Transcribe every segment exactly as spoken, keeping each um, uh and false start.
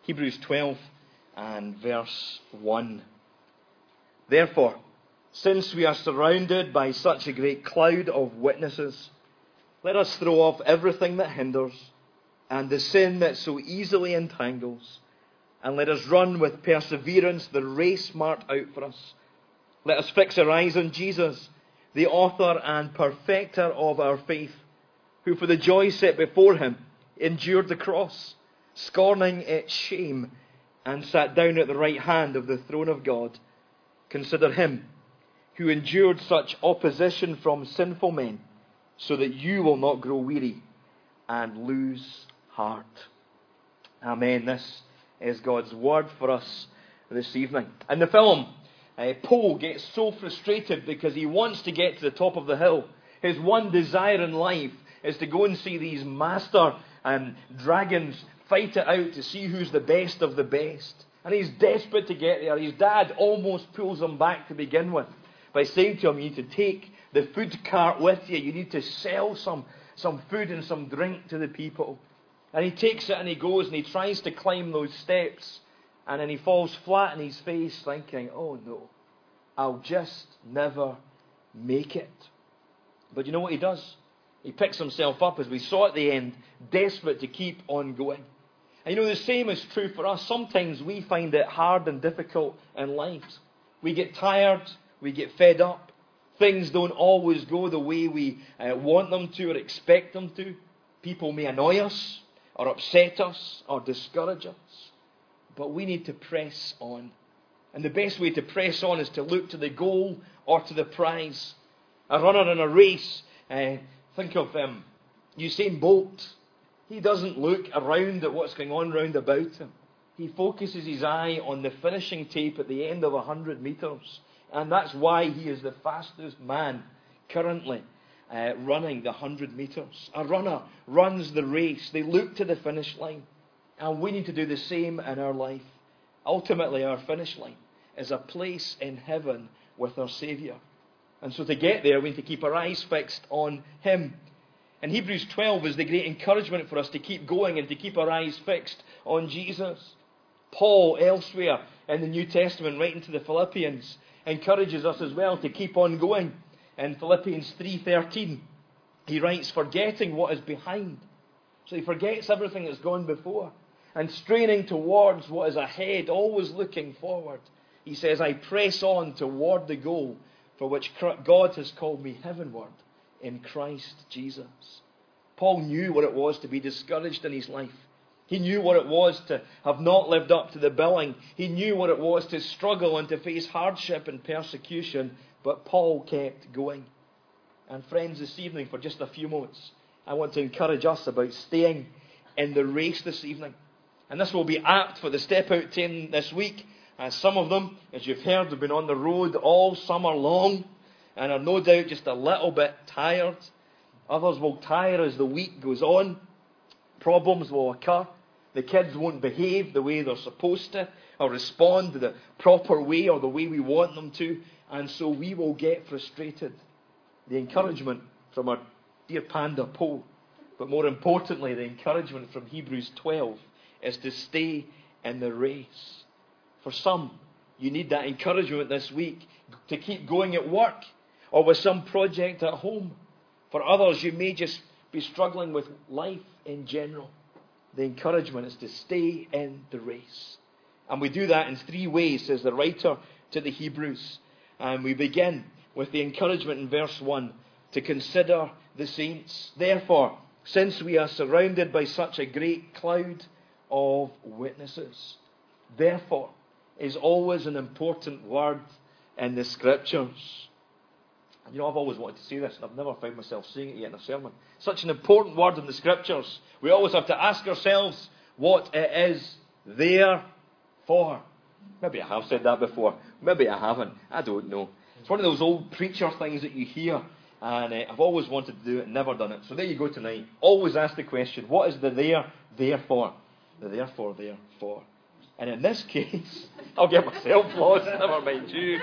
Hebrews twelve and verse one. Therefore, since we are surrounded by such a great cloud of witnesses, let us throw off everything that hinders and the sin that so easily entangles, and let us run with perseverance the race marked out for us. Let us fix our eyes on Jesus, the author and perfecter of our faith, who for the joy set before him endured the cross, scorning its shame, and sat down at the right hand of the throne of God. Consider him who endured such opposition from sinful men, so that you will not grow weary and lose heart. Amen. This is God's word for us this evening. In the film, uh, Paul gets so frustrated because he wants to get to the top of the hill. His one desire in life is to go and see these master um, dragons fight it out to see who's the best of the best. And he's desperate to get there. His dad almost pulls him back to begin with by saying to him, you need to take the food cart with you. You need to sell some, some food and some drink to the people. And he takes it and he goes and he tries to climb those steps. And then he falls flat on his face thinking, oh no, I'll just never make it. But you know what he does? He picks himself up, as we saw at the end, desperate to keep on going. And you know, the same is true for us. Sometimes we find it hard and difficult in life. We get tired, we get fed up. Things don't always go the way we uh, want them to or expect them to. People may annoy us, or upset us, or discourage us. But we need to press on. And the best way to press on is to look to the goal or to the prize. A runner in a race, uh, think of um, Usain Bolt. He doesn't look around at what's going on round about him. He focuses his eye on the finishing tape at the end of one hundred metres. And that's why he is the fastest man currently uh, running the one hundred metres. A runner runs the race. They look to the finish line. And we need to do the same in our life. Ultimately, our finish line is a place in heaven with our Saviour. And so to get there, we need to keep our eyes fixed on him. And Hebrews twelve is the great encouragement for us to keep going and to keep our eyes fixed on Jesus. Paul, elsewhere in the New Testament, writing to the Philippians, encourages us as well to keep on going. In Philippians three thirteen, he writes, forgetting what is behind. So he forgets everything that's gone before. And straining towards what is ahead, always looking forward. He says, I press on toward the goal for which God has called me heavenward in Christ Jesus. Paul knew what it was to be discouraged in his life. He knew what it was to have not lived up to the billing. He knew what it was to struggle and to face hardship and persecution. But Paul kept going. And friends, this evening, for just a few moments, I want to encourage us about staying in the race this evening. And this will be apt for the Step Out team this week. As some of them, as you've heard, have been on the road all summer long and are no doubt just a little bit tired. Others will tire as the week goes on. Problems will occur. The kids won't behave the way they're supposed to or respond the proper way or the way we want them to. And so we will get frustrated. The encouragement from our dear panda Paul, but more importantly, the encouragement from Hebrews twelve is to stay in the race. For some, you need that encouragement this week to keep going at work or with some project at home. For others, you may just be struggling with life in general. The encouragement is to stay in the race. And we do that in three ways, says the writer to the Hebrews. And we begin with the encouragement in verse one to consider the saints. Therefore, since we are surrounded by such a great cloud of witnesses. Therefore is always an important word in the Scriptures. And you know, I've always wanted to say this, and I've never found myself saying it yet in a sermon. Such an important word in the Scriptures. We always have to ask ourselves what it is there for. Maybe I have said that before. Maybe I haven't. I don't know. It's one of those old preacher things that you hear. And uh, I've always wanted to do it, never done it. So there you go tonight. Always ask the question, what is the there, there for? The therefore, there for. And in this case, I'll get myself lost, never mind you.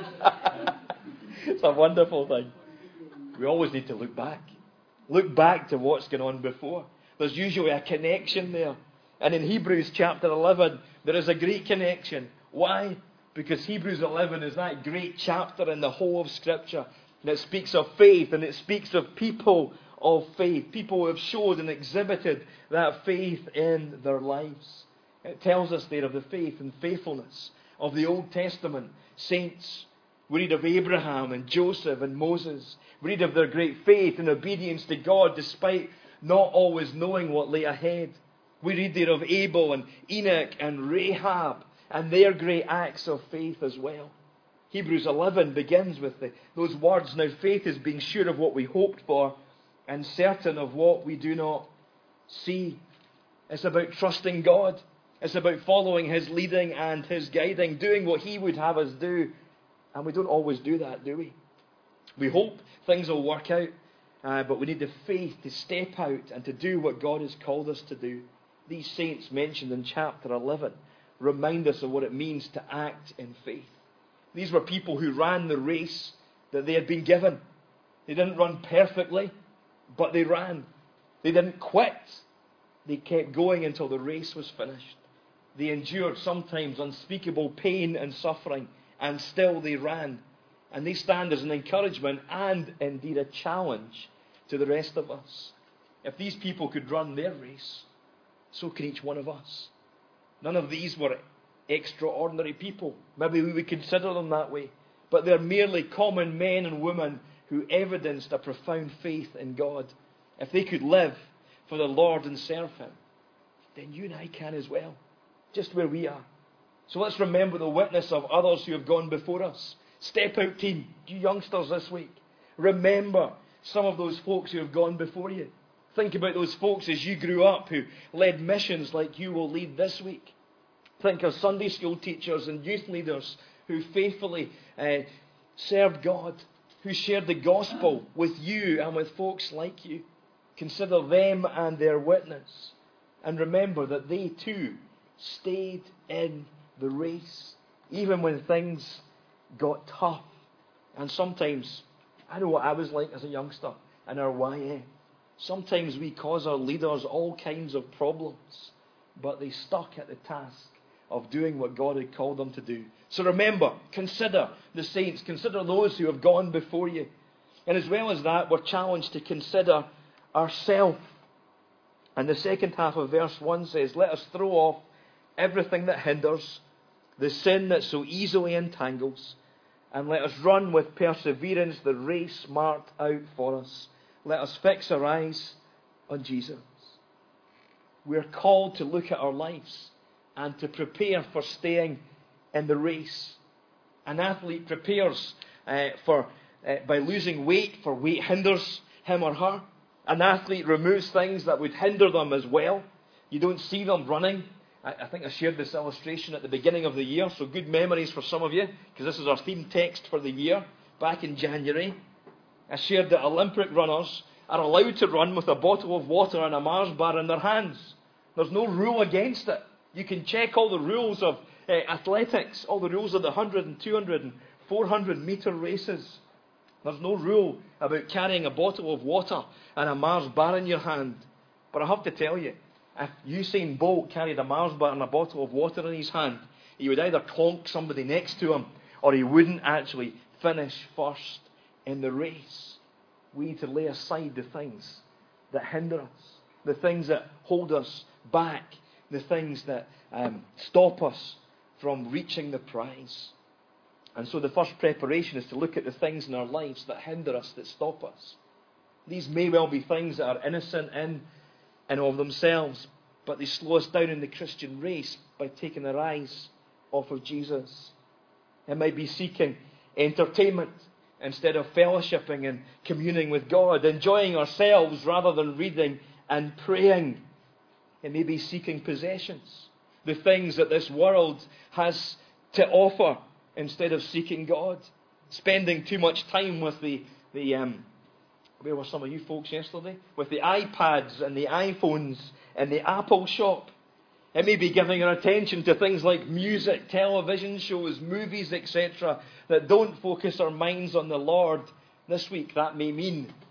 It's a wonderful thing. We always need to look back. Look back to what's going on before. There's usually a connection there. And in Hebrews chapter eleven, there is a great connection. Why? Because Hebrews eleven is that great chapter in the whole of Scripture. And it speaks of faith, and it speaks of people of faith. People who have showed and exhibited that faith in their lives. It tells us there of the faith and faithfulness of the Old Testament saints. We read of Abraham and Joseph and Moses. We read of their great faith and obedience to God despite not always knowing what lay ahead. We read there of Abel and Enoch and Rahab and their great acts of faith as well. Hebrews eleven begins with the, those words, now faith is being sure of what we hoped for and certain of what we do not see. It's about trusting God. It's about following His leading and His guiding, doing what He would have us do. And we don't always do that, do we? We hope things will work out, uh, but we need the faith to step out and to do what God has called us to do. These saints mentioned in chapter eleven remind us of what it means to act in faith. These were people who ran the race that they had been given. They didn't run perfectly, but they ran. They didn't quit. They kept going until the race was finished. They endured sometimes unspeakable pain and suffering, and still they ran. And they stand as an encouragement and indeed a challenge to the rest of us. If these people could run their race, so can each one of us. None of these were extraordinary people. Maybe we would consider them that way. But they're merely common men and women who evidenced a profound faith in God. If they could live for the Lord and serve Him, then you and I can as well, just where we are. So let's remember the witness of others who have gone before us. Step out team, you youngsters this week. Remember some of those folks who have gone before you. Think about those folks as you grew up who led missions like you will lead this week. Think of Sunday school teachers and youth leaders who faithfully uh, served God, who shared the gospel with you and with folks like you. Consider them and their witness. And remember that they too stayed in the race, even when things got tough. And sometimes, I know what I was like as a youngster in our Y M. Sometimes we cause our leaders all kinds of problems, but they stuck at the task of doing what God had called them to do. So remember, consider the saints, consider those who have gone before you. And as well as that, we're challenged to consider ourselves. And the second half of verse one says, let us throw off everything that hinders, the sin that so easily entangles, and let us run with perseverance the race marked out for us. Let us fix our eyes on Jesus. We're called to look at our lives and to prepare for staying in the race. An athlete prepares uh, for uh, by losing weight, for weight hinders him or her. An athlete removes things that would hinder them as well. You don't see them running. I, I think I shared this illustration at the beginning of the year, so good memories for some of you, because this is our theme text for the year, back in January. I shared that Olympic runners are allowed to run with a bottle of water and a Mars bar in their hands. There's no rule against it. You can check all the rules of uh, athletics, all the rules of the one hundred and two hundred and four hundred metre races. There's no rule about carrying a bottle of water and a Mars bar in your hand. But I have to tell you, if Usain Bolt carried a Mars bar and a bottle of water in his hand, he would either clonk somebody next to him or he wouldn't actually finish first in the race. We need to lay aside the things that hinder us, the things that hold us back, the things that um, stop us from reaching the prize. And so the first preparation is to look at the things in our lives that hinder us, that stop us. These may well be things that are innocent in and of themselves, but they slow us down in the Christian race by taking our eyes off of Jesus. It might be seeking entertainment instead of fellowshipping and communing with God, enjoying ourselves rather than reading and praying. It may be seeking possessions, the things that this world has to offer, instead of seeking God. Spending too much time with the, the um, where were some of you folks yesterday? With the iPads and the iPhones and the Apple shop. It may be giving our attention to things like music, television shows, movies, et cetera, that don't focus our minds on the Lord. This week, that may mean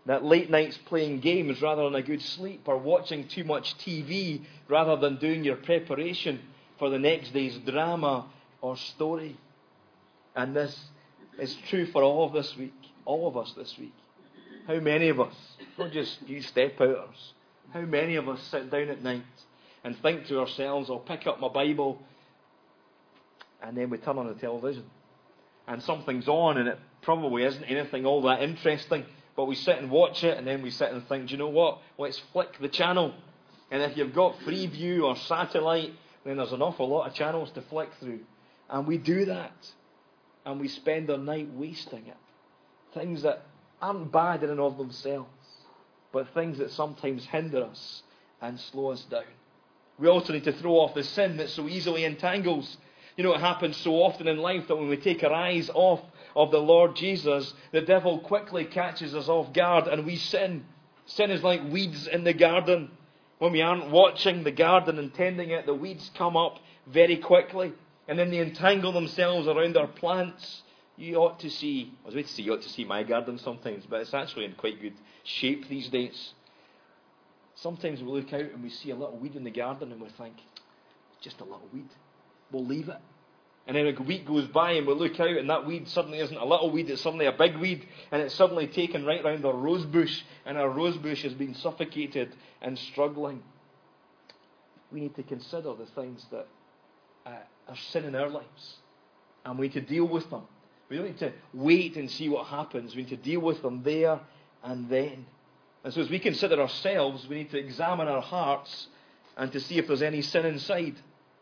That late nights playing games rather than a good sleep, or watching too much T V rather than doing your preparation for the next day's drama or story. And this is true for all of this week, all of us this week. How many of us, not just you step-outers, how many of us sit down at night and think to ourselves, I'll pick up my Bible, and then we turn on the television and something's on and it probably isn't anything all that interesting, but we sit and watch it, and then we sit and think, do you know what, let's flick the channel. And if you've got Freeview or satellite, then there's an awful lot of channels to flick through. And we do that, and we spend our night wasting it. Things that aren't bad in and of themselves, but things that sometimes hinder us and slow us down. We also need to throw off the sin that so easily entangles. You know, it happens so often in life that when we take our eyes off of the Lord Jesus, the devil quickly catches us off guard and we sin. Sin is like weeds in the garden. When we aren't watching the garden and tending it, the weeds come up very quickly, and then they entangle themselves around our plants. You ought to see, I was going to say you ought to see my garden sometimes, but it's actually in quite good shape these days. Sometimes we look out and we see a little weed in the garden and we think, it's just a little weed. We'll leave it. And then a week goes by and we look out and that weed suddenly isn't a little weed, it's suddenly a big weed, and it's suddenly taken right round our rose bush, and our rose bush has been suffocated and struggling. We need to consider the things that uh, are sin in our lives, and we need to deal with them. We don't need to wait and see what happens. We need to deal with them there and then. And so as we consider ourselves, we need to examine our hearts and to see if there's any sin inside.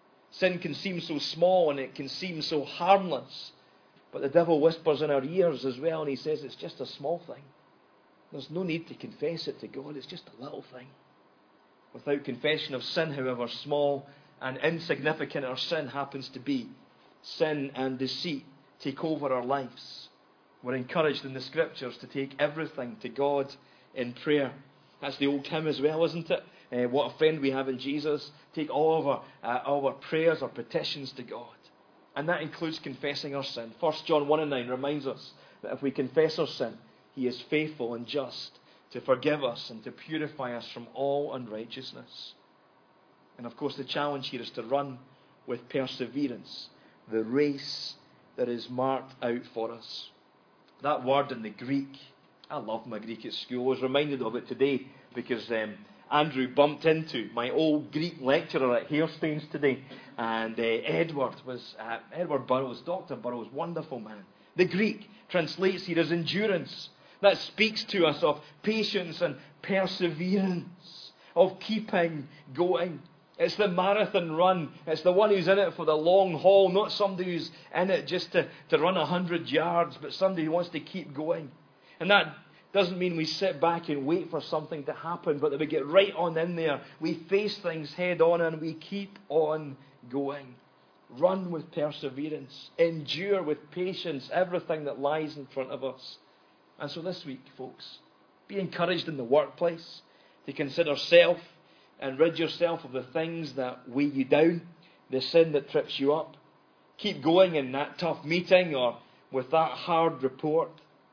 Sin can seem so small and it can seem so harmless, but the devil whispers in our ears as well, and he says it's just a small thing. There's no need to confess it to God, it's just a little thing. Without confession of sin, however small and insignificant our sin happens to be, sin and deceit take over our lives. We're encouraged in the Scriptures to take everything to God in prayer. That's the old hymn as well, isn't it? Uh, what a friend we have in Jesus. Take all of our, uh, all our prayers, our petitions to God. And that includes confessing our sin. First John one and nine reminds us that if we confess our sin, He is faithful and just to forgive us and to purify us from all unrighteousness. And of course the challenge here is to run with perseverance the race that is marked out for us. That word in the Greek, I love my Greek at school. I was reminded of it today because um, Andrew bumped into my old Greek lecturer at Hairstains today, and uh, Edward was uh, Edward Burrows, Doctor Burrows, wonderful man. The Greek translates here as endurance. That speaks to us of patience and perseverance, of keeping going. It's the marathon run. It's the one who's in it for the long haul, not somebody who's in it just to, to run a hundred yards, but somebody who wants to keep going. And that doesn't mean we sit back and wait for something to happen, but that we get right on in there. We face things head on and we keep on going. Run with perseverance. Endure with patience everything that lies in front of us. And so this week, folks, be encouraged in the workplace to consider self and rid yourself of the things that weigh you down, the sin that trips you up. Keep going in that tough meeting or with that hard report.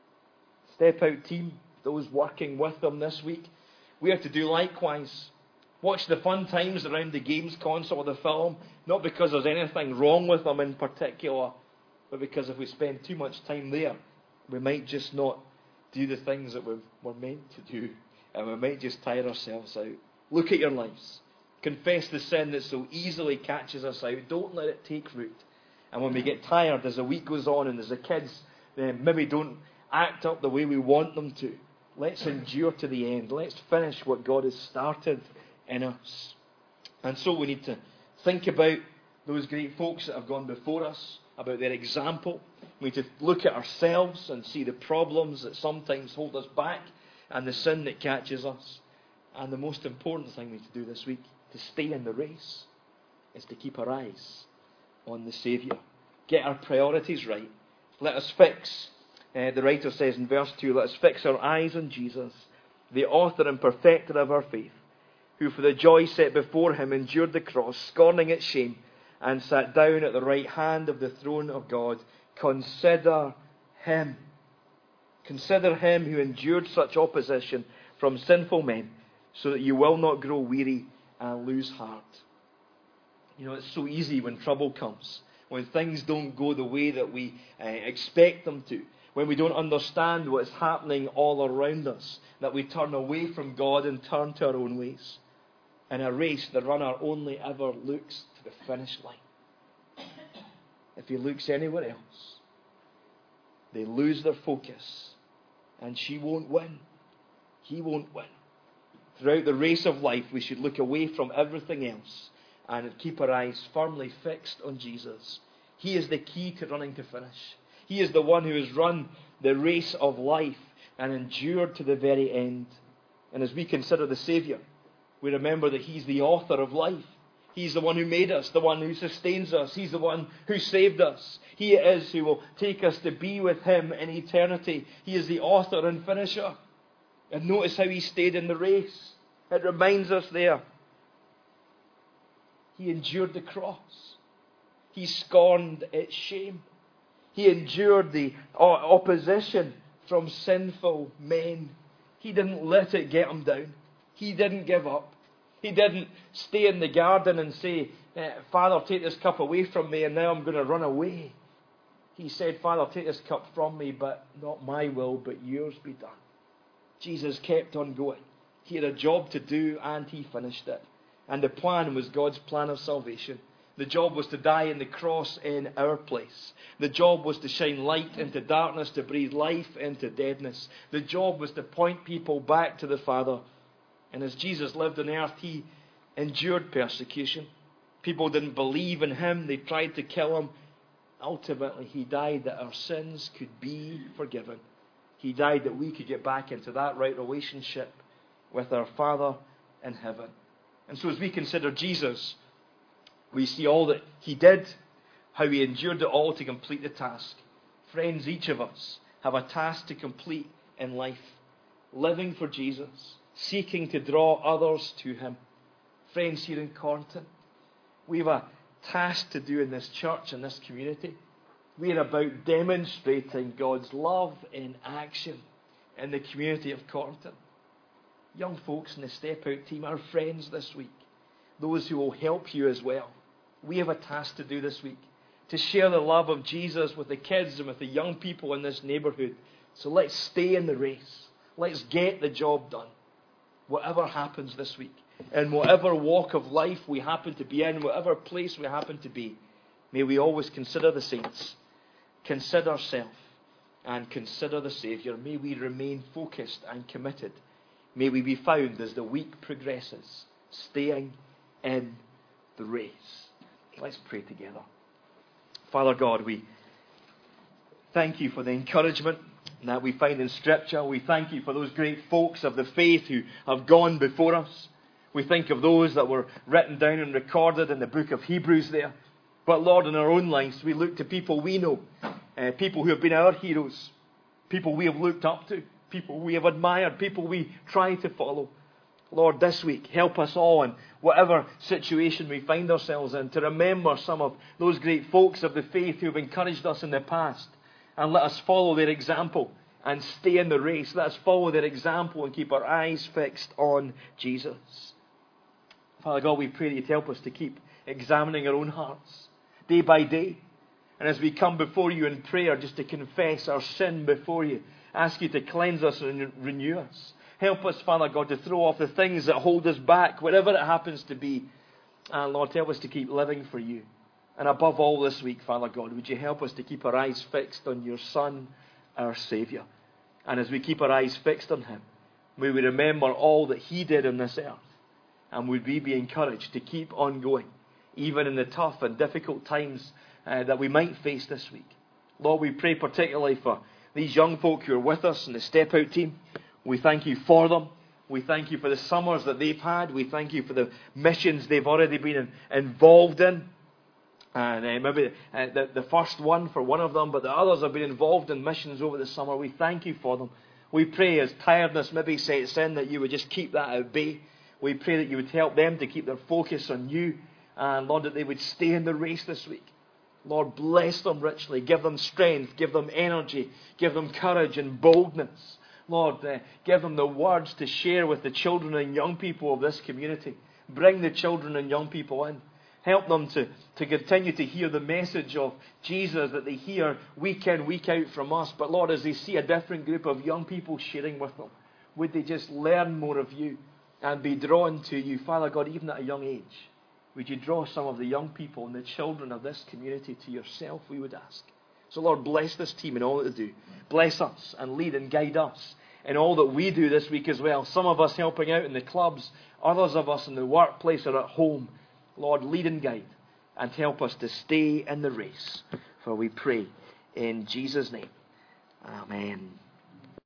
Step Out team, those working with them this week, we have to do likewise. Watch the fun times around the games console or the film, not because there's anything wrong with them in particular, but because if we spend too much time there, we might just not do the things that we're, we're meant to do, and we might just tire ourselves out. Look at your lives. Confess the sin that so easily catches us out. Don't let it take root. And when we get tired as the week goes on and as the kids uh, maybe don't act up the way we want them to, let's endure to the end. Let's finish what God has started in us. And so we need to think about those great folks that have gone before us, about their example. We need to look at ourselves and see the problems that sometimes hold us back and the sin that catches us. And the most important thing we need to do this week to stay in the race is to keep our eyes on the Saviour. Get our priorities right. Let us fix, uh, the writer says in verse two, let us fix our eyes on Jesus, the author and perfecter of our faith, who for the joy set before him endured the cross, scorning its shame, and sat down at the right hand of the throne of God. Consider him. Consider him who endured such opposition from sinful men, so that you will not grow weary and lose heart. You know, it's so easy when trouble comes, when things don't go the way that we uh, expect them to, when we don't understand what's happening all around us, that we turn away from God and turn to our own ways. In a race, the runner only ever looks to the finish line. If he looks anywhere else, they lose their focus, and she won't win. He won't win. Throughout the race of life, we should look away from everything else and keep our eyes firmly fixed on Jesus. He is the key to running to finish. He is the one who has run the race of life and endured to the very end. And as we consider the Saviour, we remember that He's the author of life. He's the one who made us, the one who sustains us. He's the one who saved us. He it is who will take us to be with Him in eternity. He is the author and finisher. And notice how He stayed in the race. It reminds us there. He endured the cross. He scorned its shame. He endured the opposition from sinful men. He didn't let it get Him down. He didn't give up. He didn't stay in the garden and say, Father, take this cup away from me and now I'm going to run away. He said, Father, take this cup from me, but not my will, but yours be done. Jesus kept on going. He had a job to do and He finished it. And the plan was God's plan of salvation. The job was to die on the cross in our place. The job was to shine light into darkness, to breathe life into deadness. The job was to point people back to the Father. And as Jesus lived on earth, He endured persecution. People didn't believe in Him. They tried to kill Him. Ultimately, He died that our sins could be forgiven. He died that we could get back into that right relationship with our Father in heaven. And so as we consider Jesus, we see all that He did, how He endured it all to complete the task. Friends, each of us have a task to complete in life. Living for Jesus, seeking to draw others to Him. Friends here in Cornton, we have a task to do in this church and this community. We are about demonstrating God's love in action in the community of Cornton. Young folks in the Step Out team, our friends this week, those who will help you as well. We have a task to do this week, to share the love of Jesus with the kids and with the young people in this neighbourhood. So let's stay in the race. Let's get the job done. Whatever happens this week, in whatever walk of life we happen to be in, whatever place we happen to be, may we always consider the saints, consider self, and consider the Saviour. May we remain focused and committed. May we be found as the week progresses, staying in the race. Let's pray together. Father God, we thank You for the encouragement that we find in Scripture. We thank You for those great folks of the faith who have gone before us. We think of those that were written down and recorded in the book of Hebrews there. But Lord, in our own lives, we look to people we know, uh, people who have been our heroes, people we have looked up to, people we have admired, people we try to follow. Lord, this week, help us all in whatever situation we find ourselves in to remember some of those great folks of the faith who have encouraged us in the past. And let us follow their example and stay in the race. Let us follow their example and keep our eyes fixed on Jesus. Father God, we pray that You'd help us to keep examining our own hearts day by day. And as we come before You in prayer, just to confess our sin before You, ask You to cleanse us and renew us. Help us, Father God, to throw off the things that hold us back, whatever it happens to be. And Lord, help us to keep living for You. And above all this week, Father God, would You help us to keep our eyes fixed on Your Son, our Saviour. And as we keep our eyes fixed on Him, may we remember all that He did on this earth. And would we be encouraged to keep on going, even in the tough and difficult times uh, that we might face this week. Lord, we pray particularly for these young folk who are with us in the Step Out team. We thank You for them. We thank You for the summers that they've had. We thank You for the missions they've already been in, involved in. And uh, maybe uh, the, the first one for one of them, but the others have been involved in missions over the summer. We thank You for them. We pray as tiredness maybe sets in that You would just keep that at bay. We pray that You would help them to keep their focus on You. And Lord, that they would stay in the race this week. Lord, bless them richly. Give them strength. Give them energy. Give them courage and boldness. Lord, uh, give them the words to share with the children and young people of this community. Bring the children and young people in. Help them to, to continue to hear the message of Jesus that they hear week in, week out from us. But Lord, as they see a different group of young people sharing with them, would they just learn more of you and be drawn to you? Father God, even at a young age, would you draw some of the young people and the children of this community to yourself, we would ask. So Lord, bless this team in all that they do. Bless us and lead and guide us in all that we do this week as well. Some of us helping out in the clubs, others of us in the workplace or at home. Lord, lead and guide and help us to stay in the race. For we pray in Jesus' name. Amen.